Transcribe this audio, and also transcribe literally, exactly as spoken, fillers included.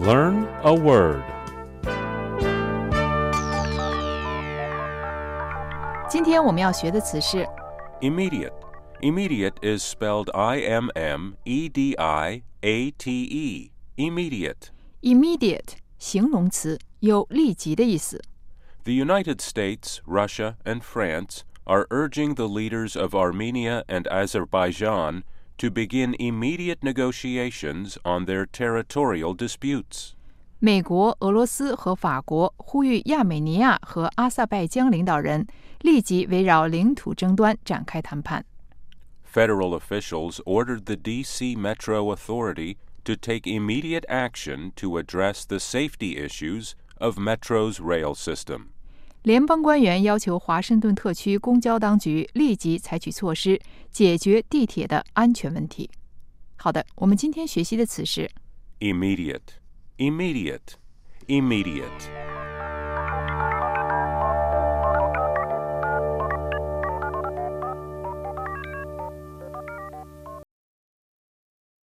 Learn a word. 今天我们要学的词是 Immediate. Immediate is spelled I M M E D I A T E. Immediate. immediate 形容词，有立即的意思。 The United States, Russia, and France are urging the leaders of Armenia and Azerbaijan to begin immediate negotiations on their territorial disputes. 美国、俄罗斯和法国呼吁亚美尼亚和阿塞拜疆领导人立即围绕领土争端展开谈判。 Federal officials ordered the D C Metro Authority to take immediate action to address the safety issues of Metro's rail system. 联邦官员要求华盛顿特区公交当局立即采取措施，解决地铁的安全问题。好的，我们今天学习的词是 Immediate. Immediate. Immediate.